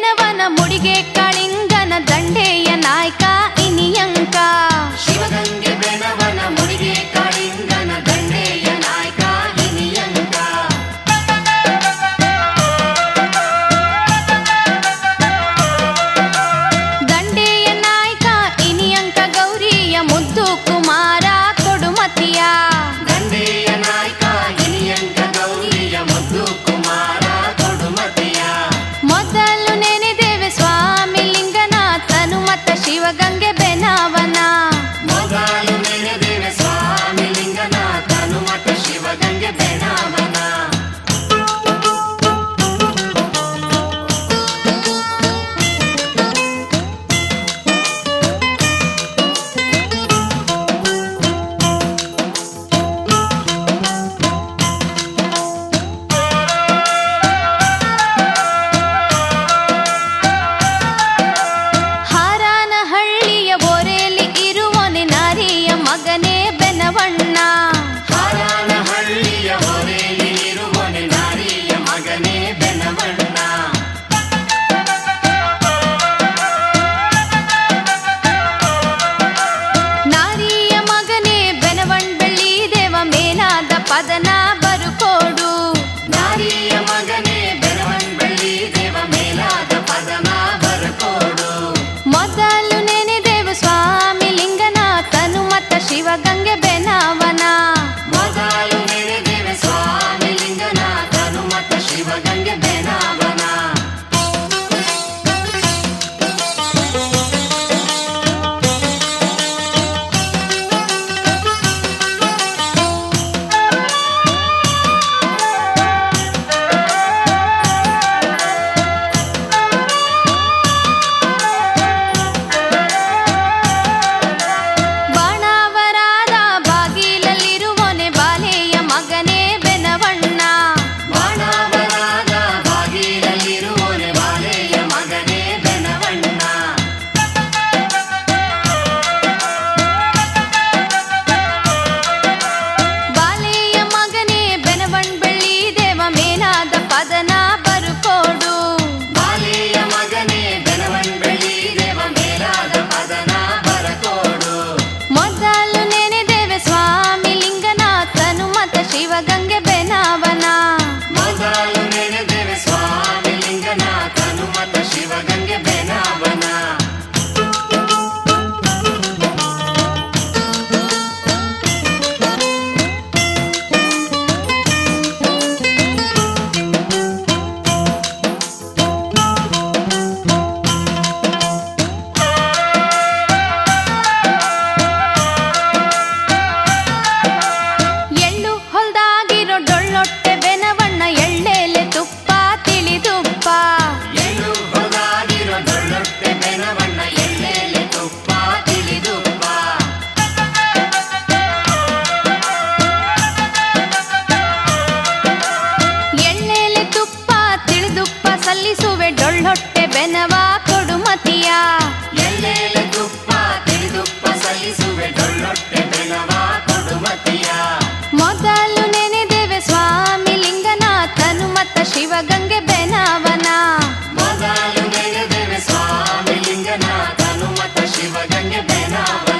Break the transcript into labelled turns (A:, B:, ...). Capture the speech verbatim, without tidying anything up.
A: ಬೆನವನ ಮುಡಿಗೆ ಕಾಳಿಂಗನ ದಂಡೆಯ ನಾಯಕ ಇನಿಯಂಕ
B: ಶಿವಗಂಗೆ ಬೆನವನ ಮುಡಿಗೆ ಕಾಳಿಂಗನ ದಂಡೆಯ ನಾಯಕ ಇನಿಯಂಕ
A: ದಂಡೆಯ ನಾಯಕ ಇನಿಯಂಕ ಗೌರಿಯ ಮುದ್ದು ಕುಮಾರ ಕೊಡುಮತಿಯ
B: ದಂಡೆಯ ನಾಯಕ ಇನಿಯಂಕ ಗೌರಿಯ ಮುದ್ದು ಕುಮಾರ ಕೊಡುಮತಿಯ
A: ಮೊದಲು ನೆನೆದೇವೆ ಸ್ವಾಮಿ ಲಿಂಗನಾಥನು ಮತ್ತ ಶಿವಗಂಗೆ ಬೆನವನ
B: ಮೊದಲು ನೆನೆದೇವೆ ಸ್ವಾಮಿ ಲಿಂಗನಾಥನು ಮತ್ತ ಶಿವಗಂಗೆ ಬೆನವನ
A: ಹಾರನಹಳ್ಳಿಯ ಬೋರೆಯಲ್ಲಿ ಇರುವನೆ ನಾರಿಯ ಮಗನೇ ಬೆನವಣ್ಣ
B: ಹಾರನಹಳ್ಳಿಯ ಹೊರೆಯಲ್ಲಿ ಇರುವನೆ ನಾರಿಯ ಮಗನೇ ಬೆನವಣ್ಣ
A: ನಾರಿಯ ಮಗನೇ ಬೆನವಣ್ ಬೆಳ್ಳಿ ದೇವ ಮೇಲಾದ ಪದನ ಬರುಕೋಡು
B: ನಾರಿಯ ಮಗನೇ ಬೆನವನ್ ಬೆಳ್ಳಿ ದೇವ ಮೇಲಾದ ಪದನ ಬರಕೋಡು
A: ಮೊದಲು ನೆನೆದೇವು ಸ್ವಾಮಿ ಲಿಂಗನಾಥನು ಮತ್ತ ಶಿವಗಂಗೆ ಬೆನವನ
B: ಮೊದಲು ನೆನೆದೇವೆ ಸ್ವಾಮಿ ಲಿಂಗನಾಥನು ಮತ್ತ ಶಿವಗಂಗೆ ಬೆನವನ
A: ಬಾಣಾವರಾದ ಬಾಗಿಲಲ್ಲಿರುವನೆ ಬಾಲೆಯ ಮಗನೇ ಬೆನವಣ್ಣ
B: ಬಾಣಾವರಾದ ಬಾಗಿಲಲ್ಲಿರುವನೆ ಬಾಲೆಯ ಮಗನೇ ಬೆನವಣ್ಣ
A: ಬಾಲೆಯ ಮಗನೇ ಬೆನವಣ್ ಬೆಳ್ಳಿ ದೇವ ಮೇಲಾದ ಪದನ ಬರುಕೋಡು
B: ಬಾಲೆಯ ಮಗನೇ ಬೆನವನ್ ಬೆಳ್ಳಿ ದೇವ ಮೇಲಾದ ಪದನ ಬರಕೋಡು
A: ಮೊದಲು ನೆನೆದೇವೆ ಸ್ವಾಮಿ ಲಿಂಗನಾಥನು ಮತ್ತ ಶಿವಗಂಗೆ ಬೆನವನ
B: ಮೊದಲು ನೆನೆದೇವೆ ಸ್ವಾಮಿ ಲಿಂಗನಾಥನು ಮತ್ತ ಶಿವಗಂಗೆ ಬೆನವನ
A: ಎಳ್ಳು ಹೊಲ್ದಾಗಿರೋ ಡೊಳ್ಳೊಟ್ಟೆ ಬೆನವಣ್ಣ ಎಳ್ಳೆಲೆ ತುಪ್ಪ ತಿಳಿದುಪ್ಪ
B: ಎಳ್ಳು ಹೊರದಾಗಿರೋ ಡೊಳ್ಳೊಟ್ಟೆ ಬೆನವಣ್ಣ ಎಳ್ಳೆಲೆ ತುಪ್ಪ ತಿಳಿದುಪ್ಪ
A: ಎಳ್ಳೆಲೆ ತುಪ್ಪ ತಿಳಿದುಪ್ಪ ಸಲ್ಲಿಸುವೆ ಡೊಳ್ಳೊಟ್ಟೆ ಬೆನವ ಕೊಡುಮತಿಯ
B: ಎಳ್ಳೆಲೆ ತುಪ್ಪ ತಿಳಿದುಪ್ಪ ಸಲ್ಲಿಸುವೆ ಡೊಳ್ಳೊಟ್ಟೆ ಬೆನವ ಕೊಡುಮತಿಯ
A: ಮೊದಲು ನೆನೆದೇವೆ ಸ್ವಾಮಿ ಲಿಂಗನಾಥನು ಮತ್ತ ಶಿವಗಂಗೆ ಬೆನವನ
B: ಮೊದಲು ನೆನೆದೇವೆ ಸ್ವಾಮಿ ಲಿಂಗನಾಥನು ಮತ್ತ ಶಿವಗಂಗೆ ಬೆನವನ